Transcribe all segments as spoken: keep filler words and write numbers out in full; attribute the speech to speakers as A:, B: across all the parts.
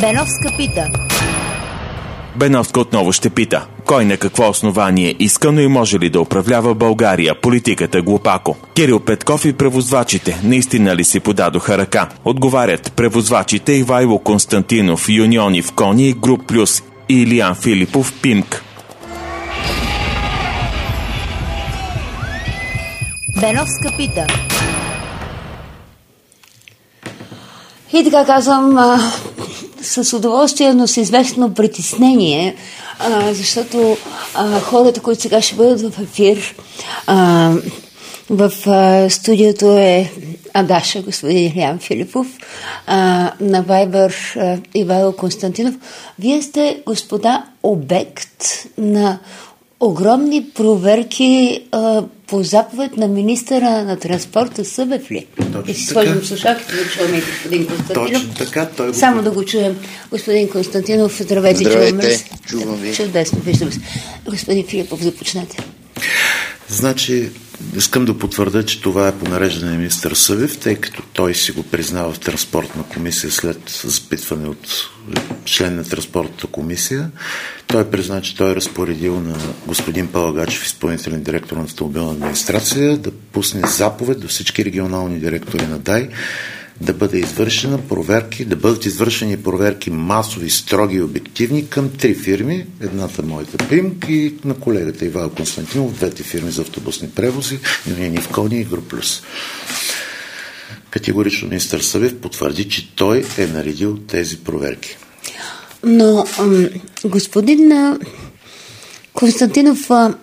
A: Беновска пита.
B: Беновска отново ще пита. Кой на какво основание иска, но и може ли да управлява България? Политиката глупако. Кирил Петков и превозвачите наистина ли си подадоха ръка? Отговарят превозвачите Ивайло Константинов, Юниони в Кони, Груп Плюс и Илиян Филипов, Пимк.
A: Беновска пита.
C: И така казвам а, с удоволствие, но с известно притеснение, а, защото а, хората, които сега ще бъдат в ефир, а, в а, студиото е Адаша, господин Илиян Филипов, а, на Вайбър а, Ивайло Константинов. Вие сте, господа, обект на огромни проверки а, по заповед на министъра на транспорта Събев ли? Да си сложим слушалките, да чуваме господин Константинов.
D: Точно така, той го...
C: Само да го чуем. Господин Константинов, здравейте.
D: Здравейте, чувам ви.
C: Чудесно, виждам се. Господин Филипов, започнете.
D: Значи, искам да потвърда, че това е по нареждане на министър Събев, тъй като той си го признава в транспортна комисия след запитване от член на транспортната комисия. Той призна, че той е разпоредил на господин Палагачев, изпълнителен директор на автомобилна администрация, да пусне заповед до всички регионални директори на ДАИ да бъде извършена проверки, да бъдат извършени проверки масови, строги и обективни към три фирми. Едната моята Пимк и на колегата Ивайло Константинов, двете фирми за автобусни превози, Юниони в Кони и Груп Плюс. Категорично министър Събев потвърди, че той е наредил тези проверки.
C: Но, ам, господин а, Константинов, а,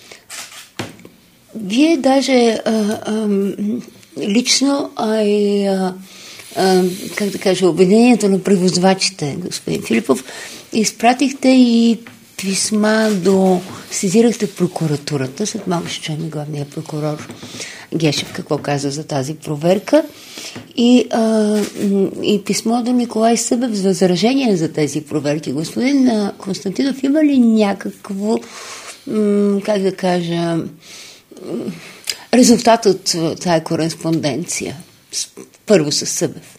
C: вие даже а, а, лично, а и а, а, как да кажа, обединението на превозвачите, господин Филипов, изпратихте и писма до... Сезирахте прокуратурата, след малко ще чуем главния прокурор Гешев какво каза за тази проверка, и, а, и писмо до Николай Събев с възражение за тези проверки. Господин а, Константинов, има ли някакво, м, как да кажа, резултат от тази кореспонденция? Първо с Събев.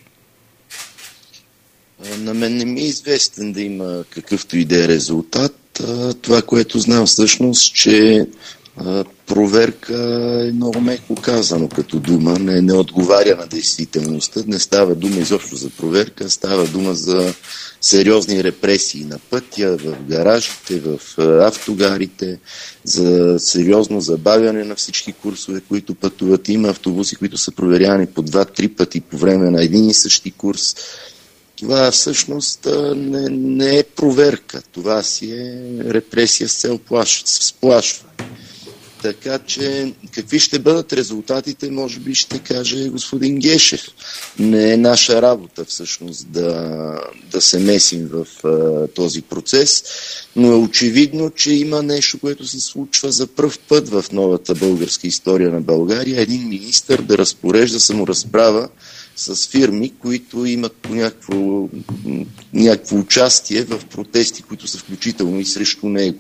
E: На мен не ми е известен да има какъвто и да е резултат. Това, което знам всъщност, че проверка е много меко казано като дума, не, не отговаря на действителността. Не става дума изобщо за проверка, става дума за сериозни репресии на пътя, в гаражите, в автогарите, за сериозно забавяне на всички курсове, които пътуват. Има автобуси, които са проверявани по два-три пъти по време на един и същи курс. Това всъщност не, не е проверка. Това си е репресия с цел сплашване. Така че какви ще бъдат резултатите, може би ще каже господин Гешев. Не е наша работа всъщност да, да се месим в а, този процес, но е очевидно, че има нещо, което се случва за пръв път в новата българска история на България. Един министър да разпорежда саморазправа с фирми, които имат по някакво, някакво участие в протести, които са включително и срещу него.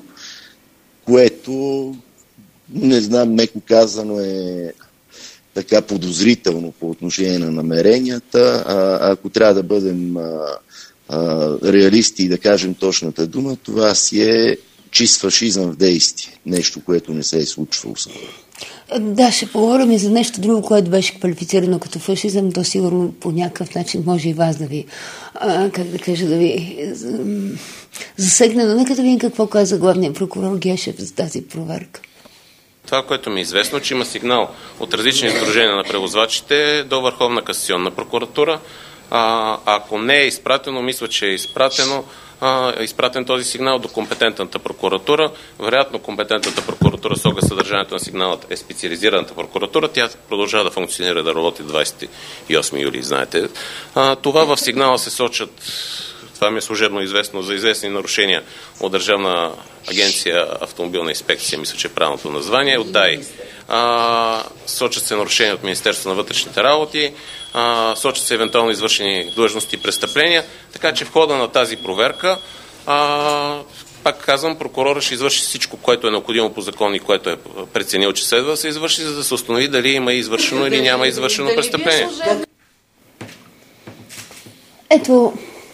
E: Което, не знам, меко казано е така подозрително по отношение на намеренията. А, ако трябва да бъдем а, а, реалисти и да кажем точната дума, това си е чист фашизъм в действие. Нещо, което не се е случвало скоро.
C: Да, ще поговорим и за нещо друго, което беше квалифицирано като фашизъм, то сигурно по някакъв начин може и вас да ви, а, как да кажа, да ви засегне. Но нека да видим какво каза главният прокурор Гешев за тази проверка.
F: Това, което ми е известно, че има сигнал от различни сдружения на превозвачите до Върховна касационна прокуратура. А, ако не е изпратено, мисля, че е изпратено, е изпратен този сигнал до компетентната прокуратура. Вероятно компетентната прокуратура с оглед съдържанието на сигналът е специализираната прокуратура. Тя продължава да функционира, да работи двадесет и осми юли, знаете. А, това в сигнала се сочат, това ми е служебно известно, за известни нарушения от Държавна агенция Автомобилна инспекция, мисля, че е правилното название, от ДАИ. А, сочат се нарушения от Министерството на вътрешните работи, а, сочат се евентуално извършени длъжности и престъпления, така че в хода на тази проверка, а, пак казвам, прокурора ще извърши всичко, което е необходимо по закон и което е преценил, че следва да се извърши, за да се установи дали има извършено или няма извършено престъпление.
C: Ето,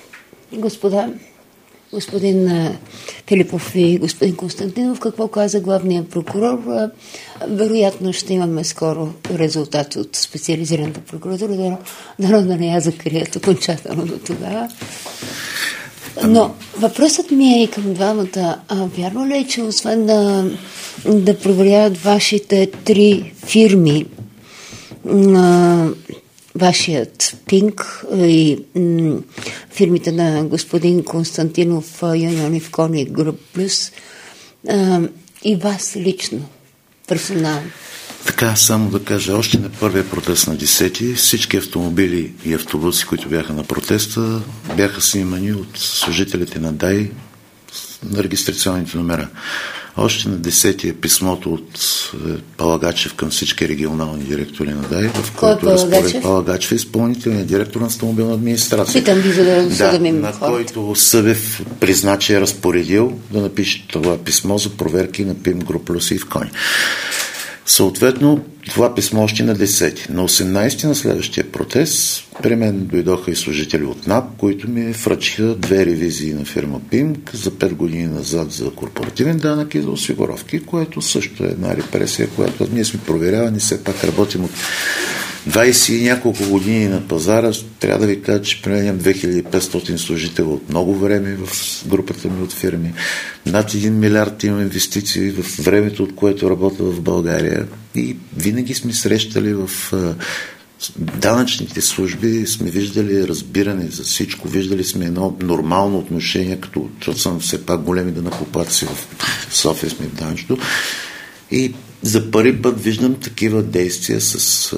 C: Господа, господин а, Филипов и господин Константинов, какво каза главният прокурор? А, вероятно ще имаме скоро резултат от специализираната прокуратура, да, да, да не я закрият окончателно до тогава. Но въпросът ми е и към двамата. А, вярно ли е, че освен да, да проверяват вашите три фирми, а, вашият Пинк и м, фирмите на господин Константинов, Юнионив Кони Груп Плюс, а, и вас лично, персонално?
D: Така, само да кажа, още на първия протест на десети всички автомобили и автобуси, които бяха на протеста, бяха снимани от служителите на ДАИ на регистрационните номера. Още на десети е писмото от Палагачев към всички регионални директори на ДАИ, в който е разпоред Палагачев, изпълнителният директор на автомобилна администрация.
C: Питам ви, за да,
D: да,
C: да ми
D: на който Събев призна, че е разпоредил да напише това писмо за проверки на ПИМ Груп Плюс и в Кони. Съответно, това писмо още на десети. На осемнадесети на следващия протест при мен дойдоха и служители от НАП, които ми връчиха две ревизии на фирма ПИМК за пет години назад за корпоративен данък и за осигуровки, което също е една репресия, която ние сме проверявани, все пак работим от двадесет и няколко години на пазара. Трябва да ви кажа, че применям две хиляди и петстотин служители от много време в групата ми от фирми. Над един милиард имам инвестиции в времето, от което работя в България, и винаги сме срещали в данъчните служби, сме виждали разбиране за всичко, виждали сме едно нормално отношение, като съм все пак големи данъкоплатци в София сме в данъчното. И за първи път виждам такива действия с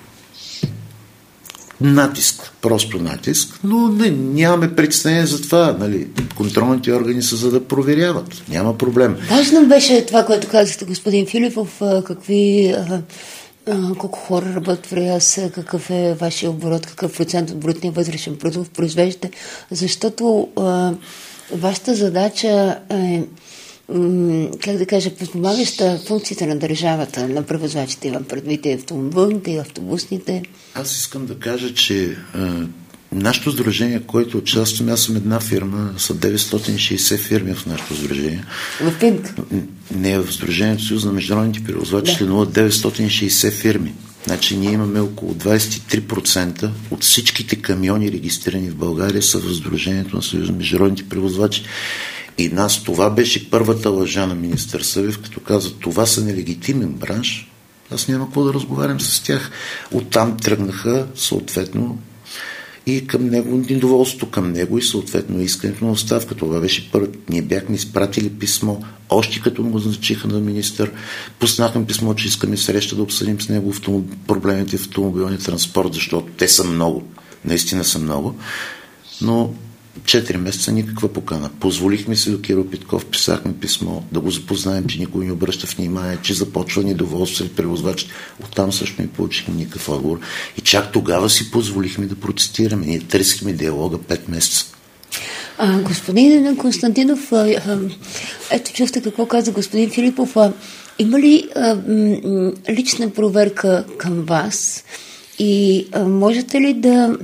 D: натиск, просто натиск, но не, нямаме притеснение за това. Нали? Контролните органи са за да проверяват. Няма проблем.
C: Важно беше това, което казахте, господин Филипов, какви, колко хора работят в РИАС, какъв е вашия оборот, какъв процент от брутния вътрешен продукт произвеждате, защото а, вашата задача е, как да кажа, подпомагаща функциите на държавата, на превозвачите, имам предвид и автомобилните, и автобусните.
D: Аз искам да кажа, че а, нашето сдружение, което участвам, аз съм една фирма, са деветстотин и шейсет фирми в нашето сдружение.
C: В ПИМК?
D: Не, в Сдружението Съюз на международните превозвачи да. членуват деветстотин и шейсет фирми. Значи ние имаме около двадесет и три процента от всичките камиони, регистрирани в България, са в Сдружението на Съюз на международните превозвачи. И нас това беше първата лъжа на министър Събев, като каза, това са нелегитимен бранш, аз няма какво да разговарям с тях. Оттам тръгнаха съответно и към него, недоволството към него и съответно искането на оставка. Това беше първо. Ние бяхме изпратили писмо, още като го назначиха на министър. Пуснахме писмо, че искаме среща да обсъдим с него проблемите в автомобилния транспорт, защото те са много. Наистина са много. Но четири месеца никаква покана. Позволихме се до Кирил Петков, писахме писмо, да го запознаем, че никой не обръща внимание, че започва недоволство сред превозвачите. Оттам също не получихме никакъв отговор. И чак тогава си позволихме да протестираме. Ние търсихме диалога пет месеца.
C: А, господин Константинов, а, а, ето чухте какво каза господин Филипов. А, има ли а, м, лична проверка към вас и а, можете ли да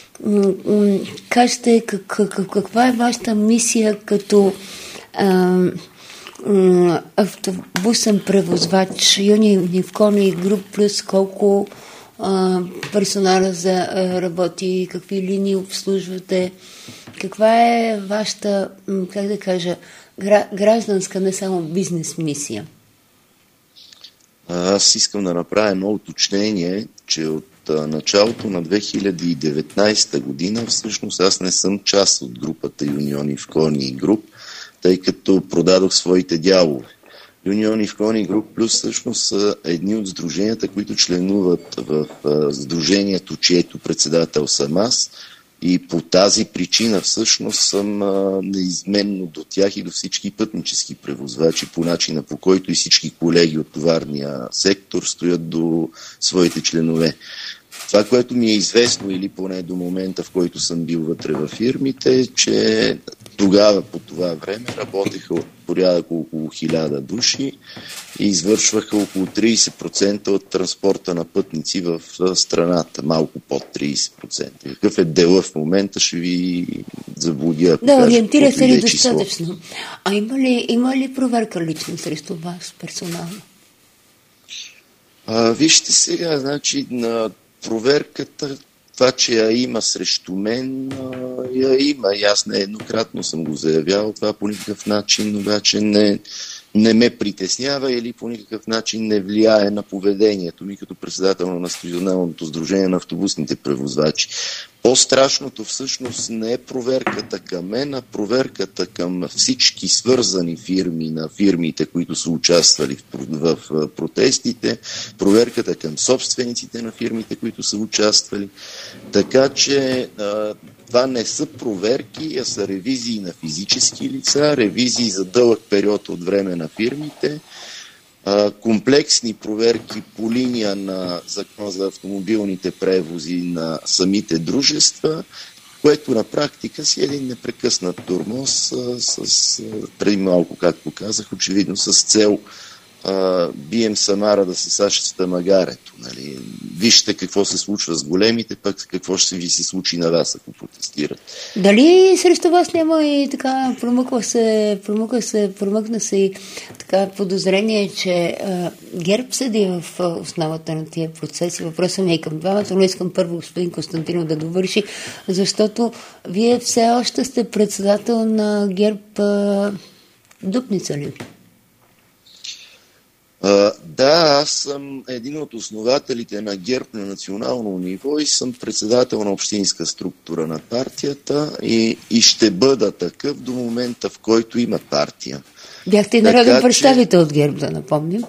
C: кажете как, как, каква е вашата мисия като а, а, автобусен превозвач, Юнионив Кони Груп Плюс, колко а, персонала за а, работи, какви линии обслужвате, каква е вашата, как да кажа, гражданска, не само бизнес мисия?
E: Аз искам да направя едно уточнение, че от началото на две хиляди и деветнадесета година всъщност аз не съм част от групата Юнионив Кони Груп, тъй като продадох своите дялове. Юнионив Кони Груп Плюс всъщност са едни от сдруженията, които членуват в сдружението, чието председател съм аз, и по тази причина всъщност съм а, неизменно до тях и до всички пътнически превозвачи, по начина по който и всички колеги от товарния сектор стоят до своите членове. Това, което ми е известно, или поне до момента, в който съм бил вътре във фирмите, е, че тогава по това време работеха от порядък около хиляда души и извършваха около тридесет процента от транспорта на пътници в страната, малко под тридесет процента. Какъв е дела в момента, ще ви заблудя.
C: Да, ориентирате ли достатъчно? А има ли, има ли проверка лично срещу вас персонално?
E: А, вижте сега, значи на проверката, това, че я има срещу мен, а, я има. И аз нееднократно съм го заявявал. Това по никакъв начин обаче не, не ме притеснява или по никакъв начин не влияе на поведението ми като председател на Националното сдружение на автобусните превозвачи. По-страшното всъщност не е проверката към мен, а проверката към всички свързани фирми на фирмите, които са участвали в, в протестите, проверката към собствениците на фирмите, които са участвали. Така че а, това не са проверки, а са ревизии на физически лица, ревизии за дълъг период от време на фирмите, комплексни проверки по линия на Закона за автомобилните превози на самите дружества, което на практика си е един непрекъснат тормоз с, с, преди малко, както казах, очевидно с цел а, бием Самара да се саща с тамагарето. Нали? Вижте какво се случва с големите, пък какво ще ви се случи на вас, ако протестират.
C: Дали срещу вас няма и така промъква се, промъква се, промъкна се и така подозрение, че а, ГЕРБ седи в основата на тия процеси? Въпросът ми е към двамата, но искам първо господин Константинов да довърши, защото вие все още сте председател на ГЕРБ а, Дупница ли?
E: Uh, да, аз съм един от основателите на ГЕРБ на национално ниво и съм председател на общинска структура на партията и, и ще бъда такъв до момента, в който има партия.
C: Бяхте и народен представител от ГЕРБ, да напомним.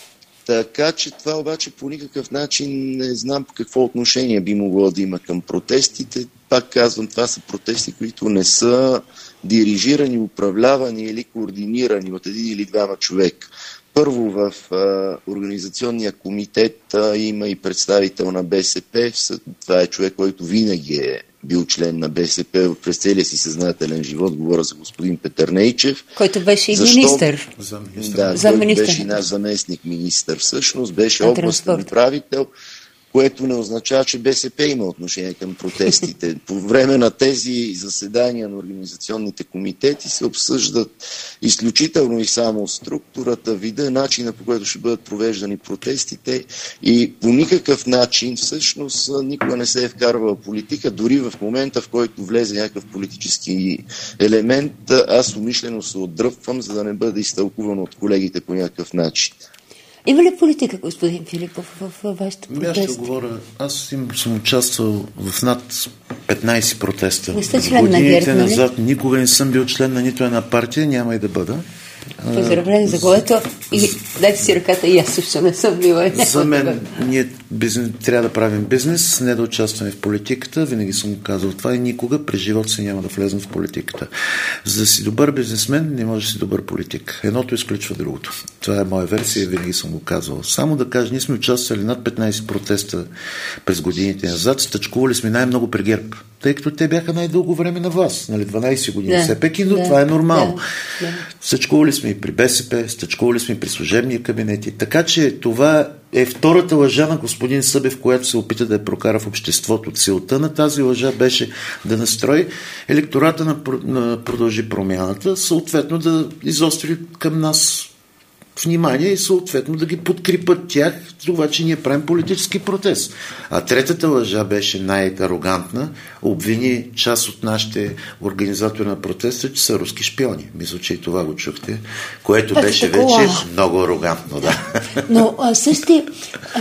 E: Така че това обаче по никакъв начин не знам по какво отношение би могло да има към протестите. Пак казвам, това са протести, които не са дирижирани, управлявани или координирани от един или двама човека. Първо в а, организационния комитет а, има и представител на БСП. Това е човек, който винаги е бил член на БСП през целия си съзнателен живот. Говоря за господин Петър Нейчев.
C: Който беше и
E: Защо?
C: министър.
E: За министър. Да,
C: за
E: който
C: министър.
E: беше наш заместник министър. Всъщност беше областен управител, което не означава, че БСП има отношение към протестите. По време на тези заседания на организационните комитети се обсъждат изключително и само структурата, вида, начина, по който ще бъдат провеждани протестите и по никакъв начин всъщност никога не се е вкарвала политика, дори в момента, в който влезе някакъв политически елемент, аз умишлено се отдръпвам, за да не бъде изтълкувано от колегите по някакъв начин.
C: Има ли политика, господин Филипов, в, в вашите протести?
D: Аз ще говоря. Аз им съм участвал в над петнайсет протеста.
C: Не сте член на ГЕРБ, нали?
D: Назад никога не съм бил член на нито една партия, няма и да бъда.
C: Поздравление за което и дайте си ръката, и аз също не съм била.
D: За мен ние бизнес, трябва да правим бизнес, не да участваме в политиката. Винаги съм го казал това и никога през живота си няма да влезем в политиката. За да си добър бизнесмен, не може да си добър политик. Едното изключва другото. Това е моя версия и винаги съм го казвал. Само да кажа, ние сме участвали над петнайсет протеста през годините назад. Стъчкували сме най-много при ГЕРБ, тъй като те бяха най-дълго време на власт. Нали, дванайсет години. Да, все пеки, но да, това е нормално. Да, да. Стъчкували сме и при БСП, стъчкували сме и при служебни кабинети. Така че това е втората лъжа на господин Събев, която се опита да я прокара в обществото. Целта на тази лъжа беше да настрои електората на, на Продължи промяната, съответно да изостри към нас внимание и съответно да ги подкрепят тях, това, че ние правим политически протест. А третата лъжа беше най-арогантна, обвини част от нашите организатори на протеста, че са руски шпиони. Мисля, че и това го чухте, което Пак беше такова. Вече много арогантно. Да.
C: Но а, същи, а,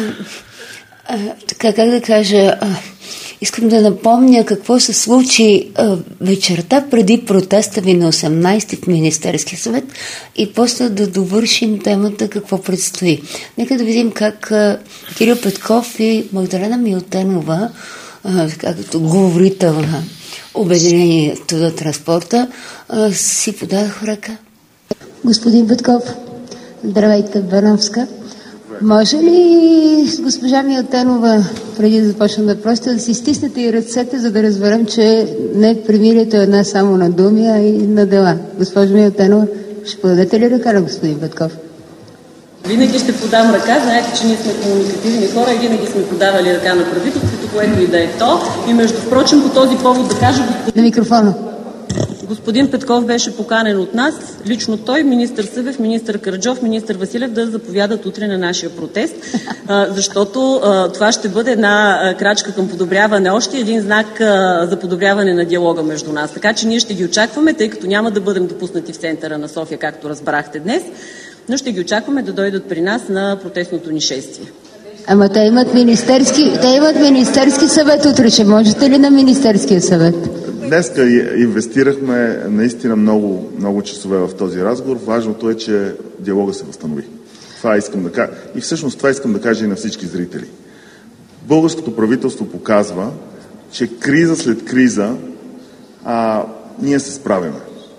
C: а, така как да кажа, а, искам да напомня какво се случи а, вечерта преди протеста ви на осемнайсети в Министерския съвет и после да довършим темата какво предстои. Нека да видим как а, Кирил Петков и Магдалена Милтенова, а, като говорител на Обединението за транспорта, а, си подадаха ръка. Господин Петков, здравейте, Бановска. Може ли с госпожа Милтенова, преди да започнем да просто, да си стиснете и ръцете, за да разберем, че не примирието е една само на думи, а и на дела? Госпожа Милтенова, ще подадете ли ръка на господин Петков?
G: Винаги ще подам ръка. Знаете, че ние сме комуникативни хора и винаги сме подавали ръка на правителството, което и да е то. И между впрочем, по този повод да кажа...
C: На микрофона.
G: господин Петков беше поканен от нас, лично той, министър Събев, министър Караджов, министър Василев да заповядат утре на нашия протест, защото това ще бъде една крачка към подобряване, още един знак за подобряване на диалога между нас. Така че ние ще ги очакваме, тъй като няма да бъдем допуснати в центъра на София, както разбрахте днес, но ще ги очакваме да дойдат при нас на протестното ни шествие.
C: Ама те имат министерски, те имат министерски съвет утре. Ще можете ли на министерския съвет?
H: Днеска инвестирахме наистина много, много часове в този разговор. Важното е, че диалога се възстанови. Това искам да кажа. И всъщност това искам да кажа и на всички зрители. Българското правителство показва, че криза след криза а, ние се справяме.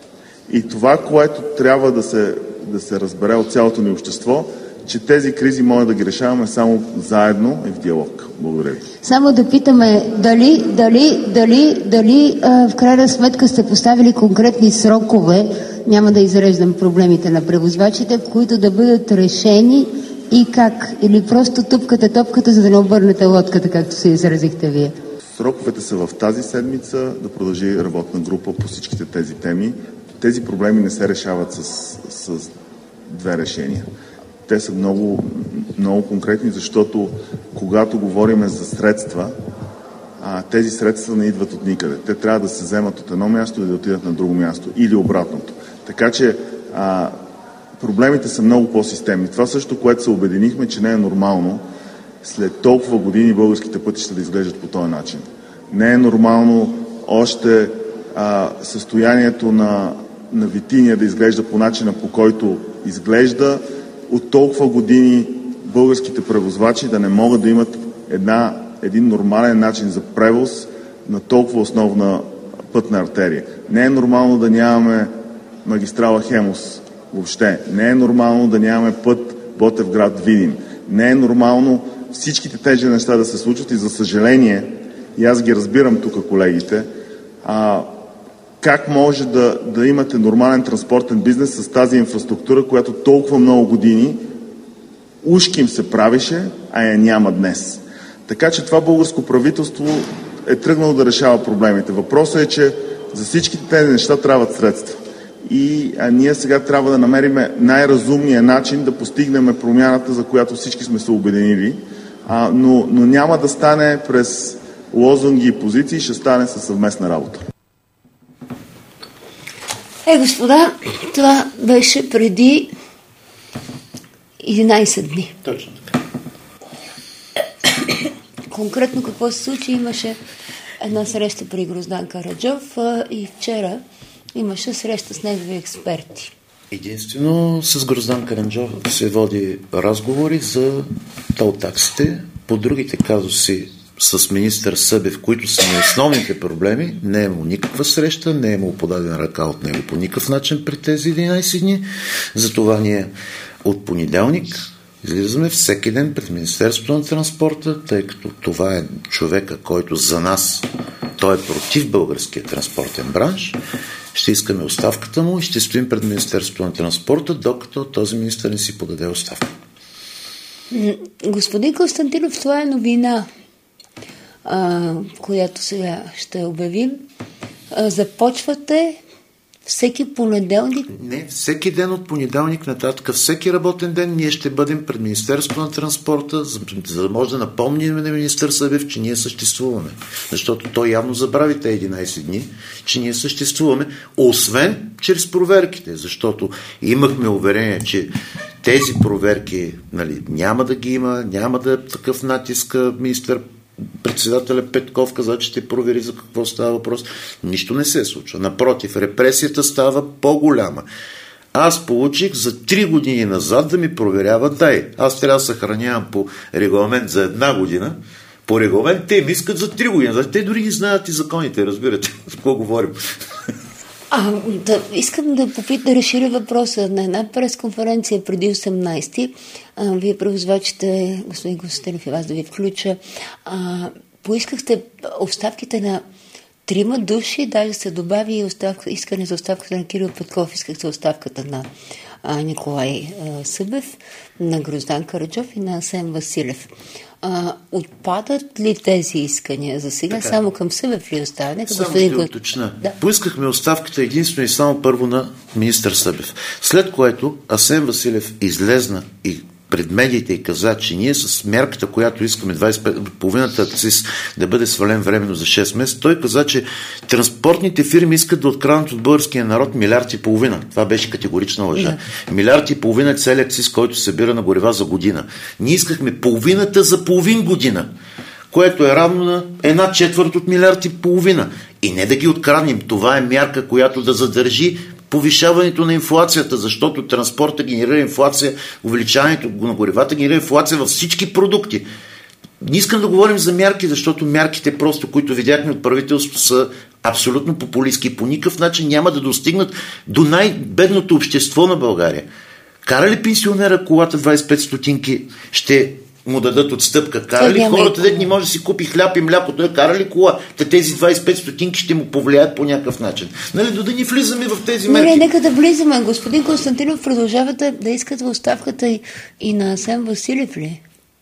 H: И това, което трябва да се, да се разбере от цялото ни общество, че тези кризи може да ги решаваме само заедно и в диалог. Благодаря ви.
C: Само да питаме дали, дали, дали, дали а, в крайна сметка сте поставили конкретни срокове, няма да изреждам проблемите на превозвачите, които да бъдат решени и как? Или просто тупкате топката, за да не обърнете лодката, както се изразихте вие?
H: Сроковете са в тази седмица да продължи работна група по всичките тези теми. Тези проблеми не се решават с, с две решения. Те са много, много конкретни, защото когато говорим за средства, а, тези средства не идват от никъде. Те трябва да се вземат от едно място и да отидат на друго място или обратното. Така че а, проблемите са много по-системни. Това също, което се обединихме, че не е нормално след толкова години българските пътища да изглеждат по този начин. Не е нормално още а, състоянието на, на Витиния да изглежда по начина, по който изглежда. От толкова години българските превозвачи да не могат да имат една, един нормален начин за превоз на толкова основна пътна артерия. Не е нормално да нямаме магистрала Хемус въобще. Не е нормално да нямаме път Ботевград-Видин. Не е нормално всичките тези неща да се случват и за съжаление, и аз ги разбирам тук колегите, а, как може да, да имате нормален транспортен бизнес с тази инфраструктура, която толкова много години ушки им се правеше, а я няма днес. Така че това българско правителство е тръгнало да решава проблемите. Въпросът е, че за всичките тези неща трябват средства. И а ние сега трябва да намерим най-разумния начин да постигнем промяната, за която всички сме се обединили, а, но, но няма да стане през лозунги и позиции, ще стане със съвместна работа.
C: Е, господа, това беше преди единайсет дни.
D: Точно така.
C: Конкретно какво се случи? Имаше една среща при Гроздан Караджов а, и вчера имаше среща с негови експерти.
D: Единствено с Гроздан Караджов се води разговори за тол таксите. По другите казуси с министър Събев, които са на основните проблеми, не е имало никаква среща, не е имало подадена ръка от него по никакъв начин пред тези единайсет дни. Затова ние от понеделник излизаме всеки ден пред Министерството на транспорта, тъй като това е човека, който за нас, той е против българския транспортен бранш. Ще искаме оставката му и ще стоим пред Министерството на транспорта, докато този министър не си подаде оставка.
C: Господин Константинов, това е новина, а, която сега ще обявим. А, започвате всеки понеделник?
D: Не, всеки ден от понеделник нататък, всеки работен ден ние ще бъдем пред Министерството на транспорта, за, за да може да напомним на министър Събев, че ние съществуваме. Защото той явно забрави те единайсет дни, че ние съществуваме, освен чрез проверките, защото имахме уверение, че тези проверки, нали, няма да ги има, няма да е такъв натиск. Министър председателя Петков каза, че ще провери за какво става въпрос. Нищо не се случва. Напротив, репресията става по-голяма. Аз получих за три години назад да ми проверяват дай. Аз трябва да съхранявам по регламент за една година. По регламент те ми искат за три години. Те дори ги знаят и законите, разбирате. С какво говорим?
C: А, да, искам да попит, да разширя въпроса. На една пресконференция преди осемнайсети, а, вие превозвачите, господин Константинов и вас да ви включа, а, поискахте оставките на трима души, даже се добави и оставка, искане за оставката на Кирил Петков, искахте оставката на а, Николай а, Събев, на Гроздан Караджов и на Асен Василев. А, отпадат ли тези искания за сега? Така. Само към Събев ли остава? Нека
D: само
C: господин...
D: ще уточня.
C: Да.
D: Поискахме оставката единствено и само първо на министър Събев. След което Асен Василев излезна и пред медиите и каза, че ние с мярката, която искаме двайсет и пет, половината акциз да бъде свален временно за шест месеца, той каза, че транспортните фирми искат да откраднат от българския народ милиард и половина. Това беше категорична лъжа. Yeah. Милиард и половина е целият акциз, който се събира на горива за година. Ние искахме половината за половин година, което е равно на една четвърт от милиард и половина. И не да ги откраднем. Това е мярка, която да задържи повишаването на инфлацията, защото транспорта генерира инфлация, увеличаването на горивата генерира инфлация във всички продукти. Не искам да говорим за мярки, защото мярките просто, които видяхме от правителството, са абсолютно популистки и по никакъв начин няма да достигнат до най-бедното общество на България. Кара ли пенсионера колата двайсет и пет стотинки, ще му дадат отстъпка? Кара ли хората, дет не може да си купи хляб и мляко, той кара ли кола? Те тези двайсет и пет стотинки ще му повлияят по някакъв начин. Нали, да ни влизаме в тези мерки.
C: Не, нека да влизаме. Господин Константинов, продължавате да искате оставката и, и на Асен Василев ли?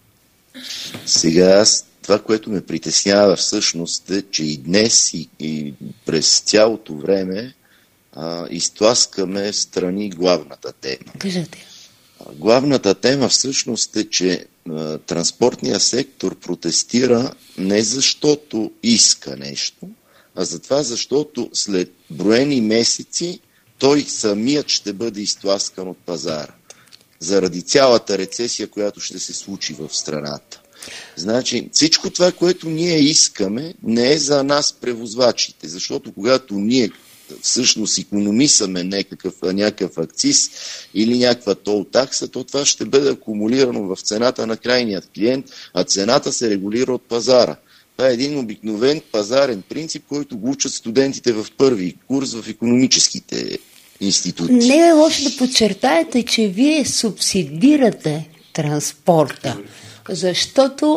E: Сега аз, това, което ме притеснява всъщност е, че и днес и, и през цялото време а, изтласкаме страни главната тема.
C: Кажете.
E: Главната тема всъщност е, че а, транспортният сектор протестира не защото иска нещо, а за това, защото след броени месеци той самият ще бъде изтласкан от пазара. Заради цялата рецесия, която ще се случи в страната. Значи, всичко това, което ние искаме, не е за нас превозвачите, защото когато ние всъщност икономисаме някакъв, някакъв акциз или някаква тол такса, то това ще бъде акумулирано в цената на крайният клиент, а цената се регулира от пазара. Това е един обикновен пазарен принцип, който го учат студентите в първи курс в икономическите институти.
C: Не е лошо да подчертаете, че вие субсидирате транспорта, защото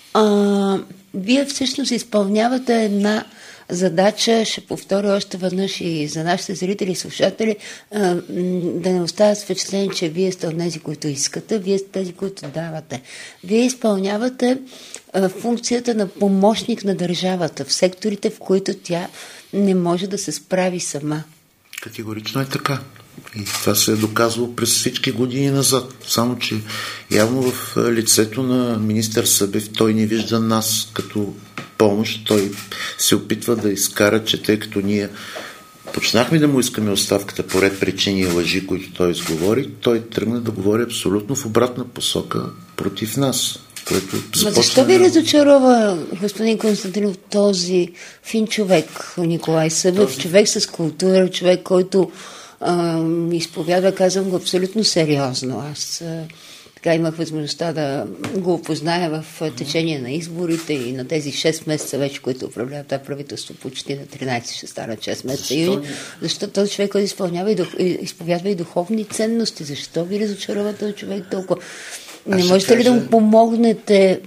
C: а, вие всъщност изпълнявате една задача, ще повторя още веднъж и за нашите зрители и слушатели, а, да не оставят впечатление, че вие сте от тези, които искате, вие сте тези, които давате. Вие изпълнявате а, функцията на помощник на държавата в секторите, в които тя не може да се справи сама.
D: Категорично е така. И това се е доказало през всички години назад. Само, че явно в лицето на министър Събев той не вижда нас като помощ. Той се опитва да изкара, че тъй като ние почнахме да му искаме оставката по ред причини и лъжи, които той изговори, той тръгна да говори абсолютно в обратна посока против нас. Което
C: защо ви разочарова, господин Константинов, този фин човек, Николай Събев, този... човек с култура, човек, който а, изповядва, казвам го абсолютно сериозно. Аз а, така имах възможността да го опозная в течение на изборите и на тези шест месеца вече, които управлява това правителство, почти на тринайсет ще станат шест месеца юни. Защо този човек, който изпълнява и дух, изповядва и духовни ценности? Защо ви разочарова този човек толкова? Не можете кажа... ли да му помогнете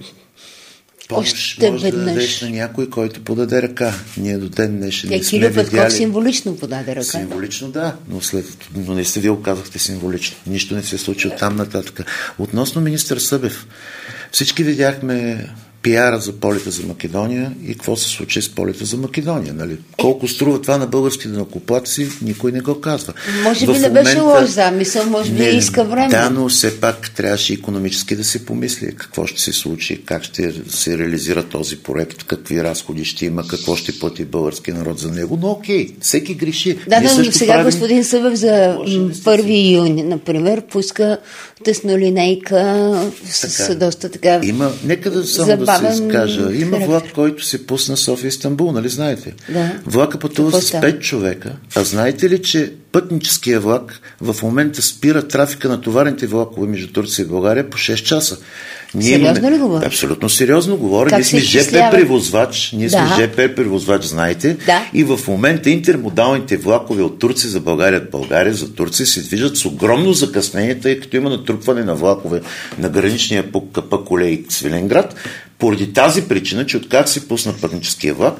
C: още
D: може
C: веднъж?
D: Да дадеш на някой, който подаде ръка. Ние до ден днешен не сме
C: Кирил Петков
D: видяли...
C: символично подаде ръка.
D: Символично, да, но, след... но не сте вие оказахте символично. Нищо не се случи от там нататък. Относно министър Събев, всички видяхме пиара за полета за Македония и какво се случи с полета за Македония. Нали? Колко струва това на българските данъкоплатци, никой не го казва.
C: Може би не беше лош замисъл, може би иска време.
D: Да, но все пак трябваше икономически да се помисли какво ще се случи, как ще се реализира този проект, какви разходи ще има, какво ще плати български народ за него. Но окей, всеки греши.
C: Да, да, но сега правим... господин Събев за първи юни, например, пуска теснолинейка с, с доста така...
D: Има, нека да само да се изкажа. Има влак, който се пусна София-Истанбул, нали знаете? Да. Влака пътува с пет човека. А знаете ли, че пътническия влак в момента спира трафика на товарните влакове между Турция и България по шест часа? Ние
C: сериозно
D: имаме...
C: ли говоря?
D: Абсолютно сериозно говоря. Ние сме жп превозвач, ние да. сме жп превозвач, знаете. Да. И в момента интермодалните влакове от Турция за България, от България за Турция се движат с огромно закъснение, тъй като има натрупване на влакове на граничния ПУК-КП Колей Свиленград. Поради тази причина, че откак се пусна пътническия влак,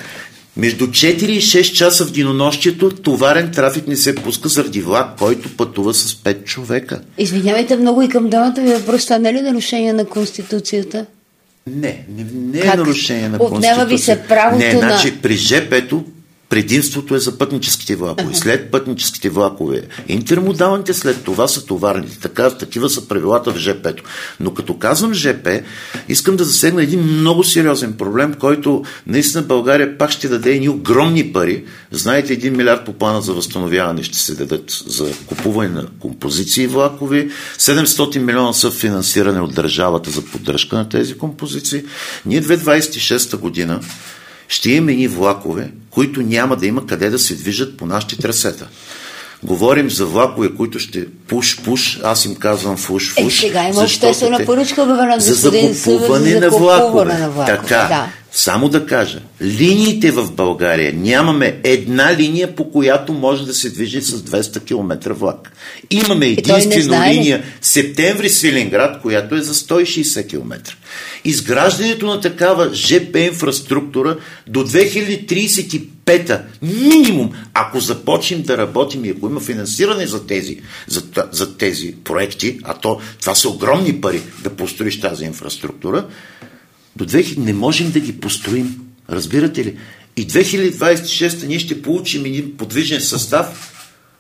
D: Между четири и шест часа в денонощието товарен трафик не се пуска заради влак, който пътува с пет човека.
C: Извинявайте много и към дамата ви въпрос, това не е ли нарушение на Конституцията?
D: Не, не, не е
C: как?
D: нарушение на
C: Отнема
D: Конституцията.
C: ви се правото
D: не,
C: на...
D: значи при жепето предимството е за пътническите влакове. Ага. След пътническите влакове интермодалните, след това са товарните. Така, такива са правилата в жепето. Но като казвам ЖП, искам да засегна един много сериозен проблем, който наистина България пак ще даде едни огромни пари. Знаете, един милиард по плана за възстановяване ще се дадат за купуване на композиции влакови, седемстотин милиона са финансиране от държавата за поддръжка на тези композиции. Ние две хиляди двадесет и шеста година ще имаме и влакове, които няма да има къде да се движат по нашите трасета. Говорим за влакове, които ще пуш-пуш, аз им казвам фуш-фуш.
C: Е, сега има обществена поръчка, бе,
D: за закупуване на влакове.
C: на влакове.
D: Така,
C: да.
D: Само да кажа, линиите в България, нямаме една линия, по която може да се движи с двеста километра влак. Имаме единствено линия Септември-Свиленград, която е за сто и шейсет километра. Изграждането на такава ЖП инфраструктура до две хиляди тридесет и пета минимум, ако започнем да работим и ако има финансиране за тези, за, за тези проекти, а то това са огромни пари да построиш тази инфраструктура, до две хиляди не можем да ги построим. Разбирате ли? И две хиляди двадесет и шеста ние ще получим един подвижен състав,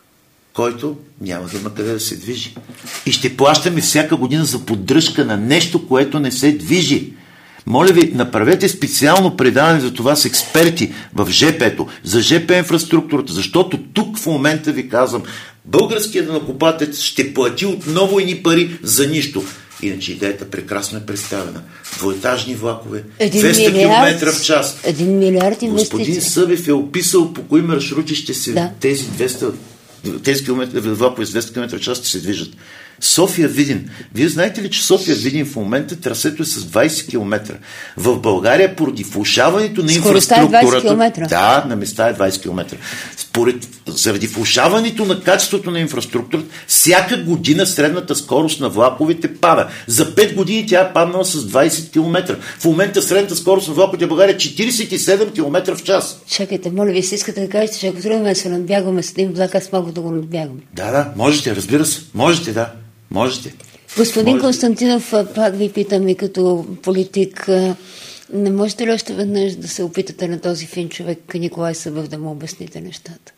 D: който няма да има къде да се движи. И ще плащаме всяка година за поддръжка на нещо, което не се движи. Моля ви, направете специално предаване за това с експерти в ЖП-то, за ЖП инфраструктурата, защото тук в момента ви казвам, българският данъкоплатец ще плати отново едни пари за нищо. Иначе идеята прекрасно е представена. Двоетажни влакове, двеста километра в час.
C: Един милиард инвестиции.
D: Господин Събев е описал по кои маршрути ще се да. тези двеста тези километри, влакове с двеста километра в час ще се движат. София-Видин. Вие знаете ли, че София-Видин в момента трасето е с двадесет километра. В България поради влошаването на инфраструктурата... Да, на места е двадесет километра. Според, заради влошаването на качеството на инфраструктурата, всяка година средната скорост на влаковете пада. За пет години тя е паднала с двадесет километра. В момента средната скорост на влаковете в България е четиридесет и седем километра в час.
C: Чакайте, моля ви, си искате да кажете, че ако трябва да се надбягваме с един влак, аз мога да го надбягам.
D: Да, да, можете, разбира се. Можете, да. Можете.
C: Господин
D: Можете.
C: Константинов, пак ви питам и като политик, не можете ли още веднъж да се опитате на този фин човек, Николай Събев, да му обясните нещата?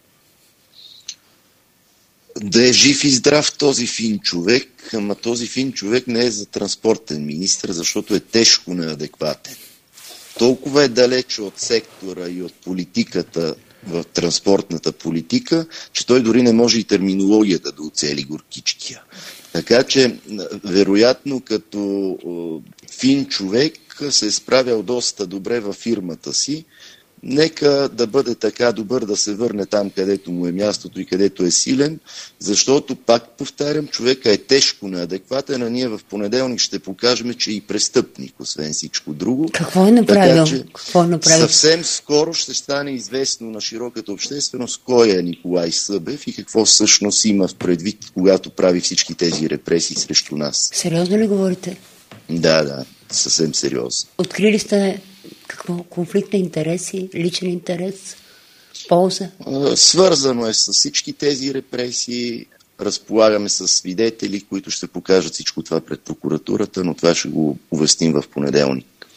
E: Да е жив и здрав този фин човек, ама този фин човек не е за транспортен министър, защото е тежко неадекватен. Толкова е далеч от сектора и от политиката в транспортната политика, че той дори не може и терминологията да оцели горкичкия. Така че, вероятно, като фин човек се е справял доста добре във фирмата си. Нека да бъде така добър да се върне там, където му е мястото и където е силен, защото, пак повтарям, човека е тежко неадекватен, а ние в понеделник ще покажем, че и престъпник, освен всичко друго.
C: Какво е направил?
E: Така, че
C: Какво е направил?
E: Съвсем скоро ще стане известно на широката общественост кой е Николай Събев и какво всъщност има в предвид, когато прави всички тези репресии срещу нас.
C: Сериозно ли говорите?
E: Да, да, съвсем сериозно.
C: Открили сте какво? Конфликт на интереси, личен интерес, полза?
E: Свързано е с всички тези репресии. Разполагаме с свидетели, които ще покажат всичко това пред прокуратурата, но това ще го увестим в понеделник.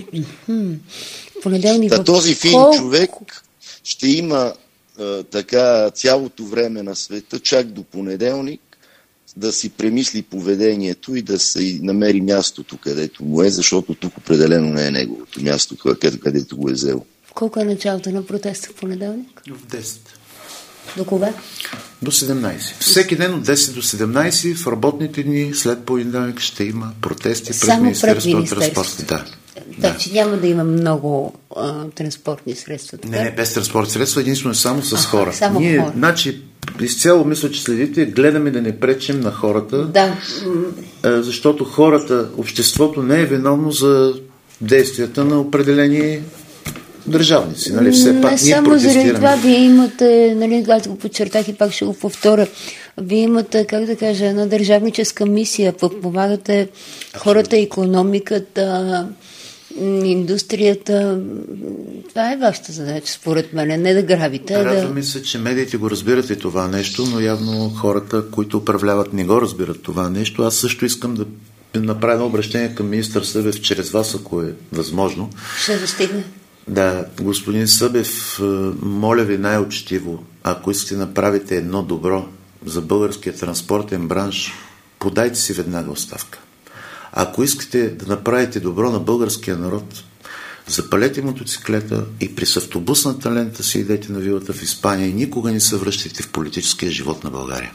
C: понеделник
E: Та,
C: в...
E: този фин Колко? човек ще има а, така цялото време на света, чак до понеделник, да си премисли поведението и да се намери мястото, където му е, защото тук определено не е неговото място, където го е взел.
C: Колко е началото на протеста в понеделник?
D: В десет.
C: До кога?
D: До седемнадесет. Всеки ден от десет до седемнадесет в работните дни след понеделник ще има протести пред Министерството на транспорта. Да.
C: Да, че няма да има много а, транспортни средства. Така?
D: Не, не, без транспортни средства, единствено само с хора.
C: Само
D: Ние,
C: хора.
D: Значи, изцяло мисля, че следите, гледаме да не пречим на хората,
C: да.
D: защото хората, обществото не е виновно за действията на определени държавници. Нали? Все пак
C: не
D: ние
C: само заради това, вие имате, нали, аз го подчертах и пак ще го повторя, вие имате, как да кажа, една държавническа мисия, подпомагате хората, икономиката, индустрията. Това е вашата задача, според мен. Не да грабите, а да...
D: Радвам ми се, че медиите го разбират и това нещо, но явно хората, които управляват, не го разбират това нещо. Аз също искам да направя едно обращение към министър Събев чрез вас, ако е възможно.
C: Ще достигне.
D: Да, господин Събев, моля ви най-учтиво, ако искате да направите едно добро за българския транспортен бранш, подайте си веднага оставка. Ако искате да направите добро на българския народ, запалете мотоциклета и през автобусната лента си идете на вилата в Испания и никога не се връщайте в политическия живот на България.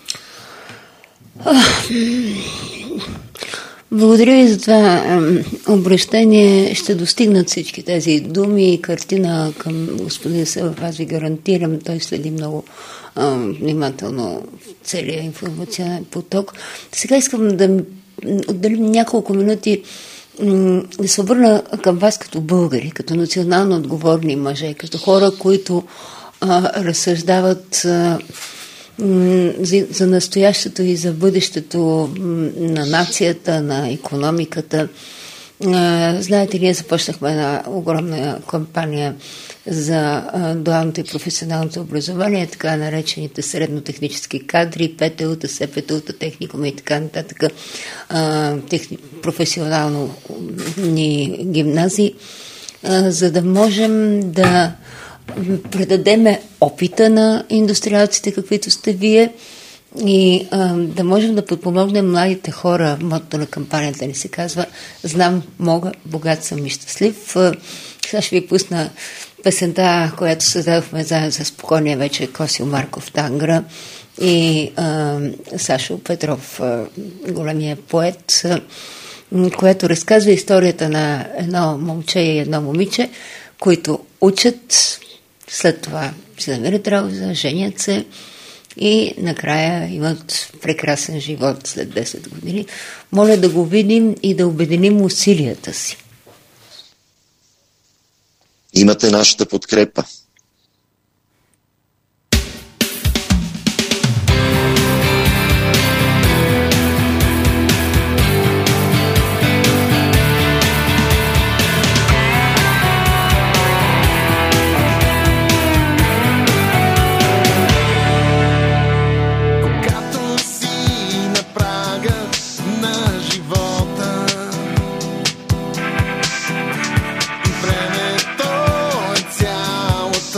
C: Благодаря ви за това обращение. Ще достигнат всички тези думи и картина към господин Събев. Аз ви гарантирам, той следи много а, внимателно целия информационен поток. Сега искам да отделим няколко минути да се обърна към вас като българи, като национално отговорни мъже, като хора, които а, разсъждават а, за, за настоящето и за бъдещето на нацията, на икономиката. А, знаете, ние започнахме една огромна кампания за а, дуалното и професионалното образование, така наречените среднотехнически кадри, ПТУ-та, СПТУ-та, техникуми и така нататък, а, техни, професионално ни гимназии, а, за да можем да предадеме опита на индустриалците, каквито сте вие, и а, да можем да подпомогнем младите хора. Мотото на кампанията ни се казва "Знам, мога, богат съм и щастлив". А, сега ще ви пусна песента, която създадохме заедно с покойния вече Косио Марков Тангра и а, Сашо Петров, а, големия поет, а, която разказва историята на едно момче и едно момиче, които учат, след това се намерят работа, женят се и накрая имат прекрасен живот след десет години. Моля да го видим и да обединим усилията си.
E: Имате нашата подкрепа.
I: Времето е цялата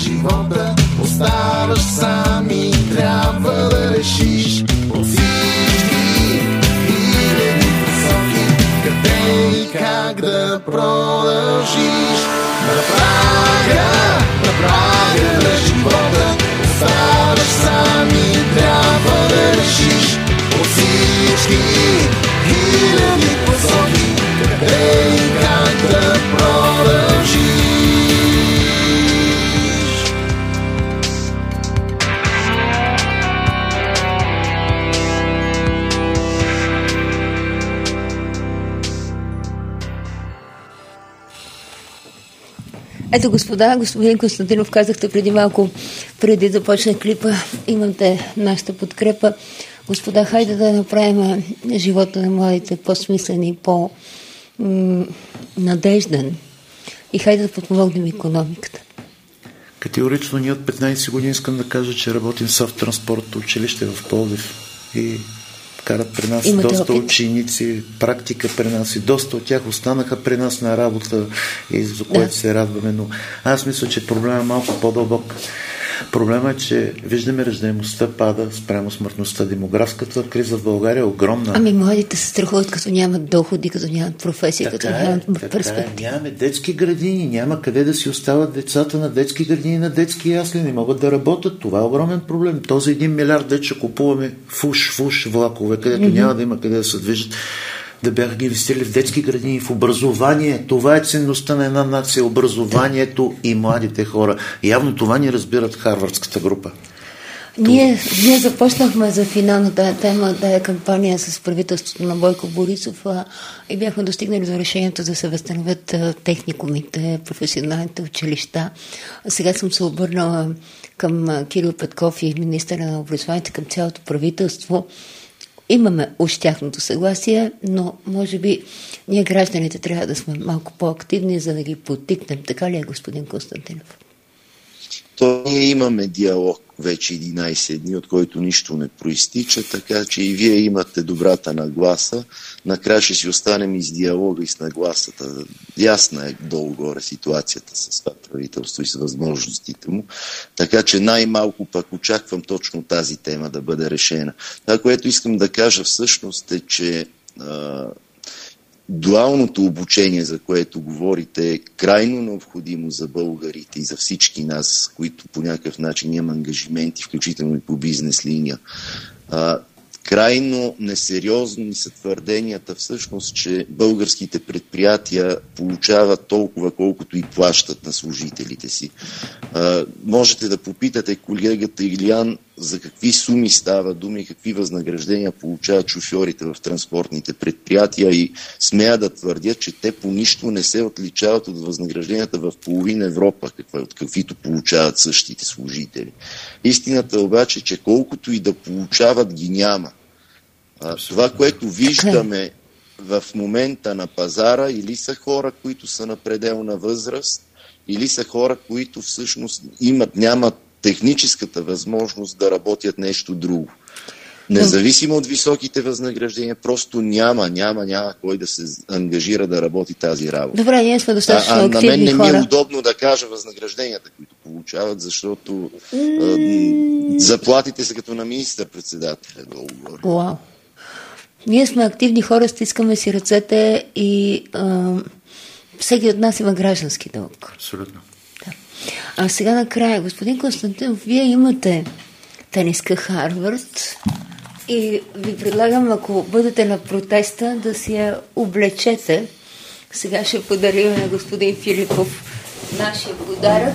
I: живота оставаш сам и трябва да решиш от всички хиляди посоки къде и как да продължиш. На прага, на прага на живота оставаш сам и трябва да решиш от всички хиляди посоки къде и как да продължиш.
C: Ето, господа, господин Константинов, казахте преди малко, преди да почне клипа, имате нашата подкрепа. Господа, хайде да направим живота на младите по-смислен и по-надежден и хайде да подпомогнем икономиката.
D: Категорично ние от петнайсет години искам да кажа, че работим в Софтранспорт училище в Пловдив и карат при нас
C: Имате
D: доста
C: опит?
D: ученици, практика при нас и доста от тях останаха при нас на работа и за което да. се радваме, но аз мисля, че проблемът е малко по-дълбок. Проблема е, че виждаме раждаемостта пада спрямо смъртността. Демографската криза в България е огромна.
C: Ами младите се страхуват, като нямат доходи, като нямат професия,
D: така
C: като
D: е,
C: нямат
D: така
C: перспектива.
D: е. Нямаме детски градини, няма къде да си остават децата на детски градини, на детски ясли, не могат да работят. Това е огромен проблем. Този един милиард дече купуваме фуш, фуш влакове, където mm-hmm. няма да има къде да се движат, да бяха ги инвестирали в детски градини, в образование. Това е ценността на една нация, образованието и младите хора. Явно това ни разбират харвардската група.
C: Ние, ние започнахме за финалната тема, да е кампания с правителството на Бойко Борисов а, и бяхме достигнали до решението да се възстановят а, техникумите, професионалните училища. А сега съм се обърнала към а, Кирил Петков и министъра на образованието, към цялото правителство. Имаме уж тяхното съгласие, но може би ние гражданите трябва да сме малко по-активни, за да ги подтикнем. Така ли е, господин Константинов?
E: То ние имаме диалог вече единайсет дни, от който нищо не проистича, така че и вие имате добрата нагласа. Накрая ще си останем и с диалога, и с нагласата. Ясна е долу-горе ситуацията с това правителство и с възможностите му. Така че най-малко пък очаквам точно тази тема да бъде решена. Това, което искам да кажа всъщност е, че а, дуалното обучение, за което говорите, е крайно необходимо за българите и за всички нас, които по някакъв начин имаме ангажименти, включително и по бизнес линия. А, крайно несериозни са твърденията всъщност, че българските предприятия получават толкова, колкото и плащат на служителите си. А, можете да попитате колегата Илиян за какви суми става дума и какви възнаграждения получават шофьорите в транспортните предприятия и смея да твърдя, че те по нищо не се отличават от възнагражденията в половина Европа, от каквито получават същите служители. Истината обаче, че колкото и да получават, ги няма. А, това, което виждаме в момента на пазара, или са хора, които са на пределна възраст, или са хора, които всъщност имат, нямат техническата възможност да работят нещо друго. Независимо от високите възнаграждения, просто няма, няма, няма кой да се ангажира да работи тази работа.
C: Добре, ние сме достатъчно
E: а, а
C: активни хора.
E: на мен не ми е удобно да кажа възнагражденията, които получават, защото mm. а, заплатите са като на министър-председателя долу-горе.
C: Уау. Ние сме активни хора, стискаме си ръцете и а, всеки от нас има граждански дълг.
D: Абсолютно.
C: Да. А сега накрая, господин Константинов, вие имате тениска Харвард и ви предлагам, ако бъдете на протеста, да си я облечете. Сега ще подарим на господин Филипов нашия подарък.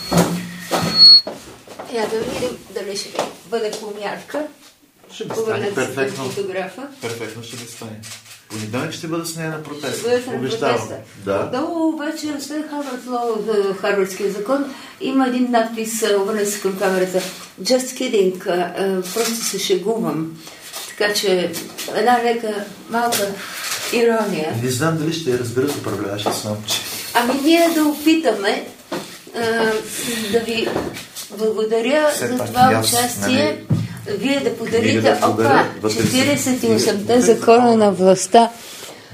C: Я да видим дали ще бъде помярка.
D: Ще да стане перфектно. Перфектно ще да стане. Понеделник ще бъда с нея на протест. Обещавам. Да.
C: Долу обаче, след Харвард Лоу, Харвардския закон, има един надпис, обърне се към камерата. Just kidding. Просто се шегувам. Така че една лека, малка ирония.
D: Не знам дали ще я разберат управляващи с научи.
C: Ами ние да опитаме а, да ви благодаря
D: Все
C: за
D: пак,
C: това
D: аз,
C: участие.
D: Нали...
C: Вие да подарите
D: да
C: ока четиридесет и осемте закона на властта.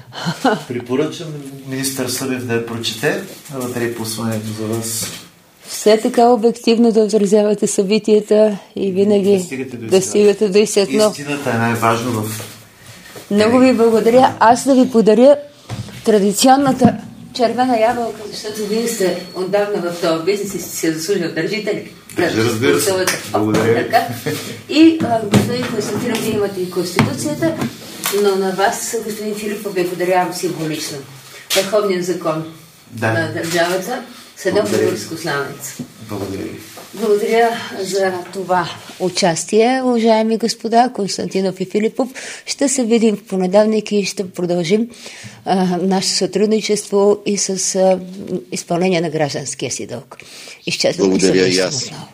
D: Препоръчам министър Събев да я прочете. Вътре е посланието за вас.
C: все така обективно да отразявате събитията и винаги
D: да стигате до,
C: да стигате до истината.
D: Истината е най-важно в...
C: Много ви благодаря. Аз да ви подаря традиционната червена ябълка, защото вие сте отдавна в този бизнес и сте се заслужили. Държите ли?
D: Държа, разбира се. Благодаря.
C: И а, господин Константин, вие имате и Конституцията, но на вас, господин Филипов, ви подарявам символично върховният закон
D: да.
C: на държавата с едно българско знаменце.
D: Благодаря ви.
C: Благодаря за това участие, уважаеми господа Константинов и Филипов. Ще се видим в понеделник и ще продължим а, нашето сътрудничество и с а, изпълнение на гражданския си дълг.
E: Благодаря и аз.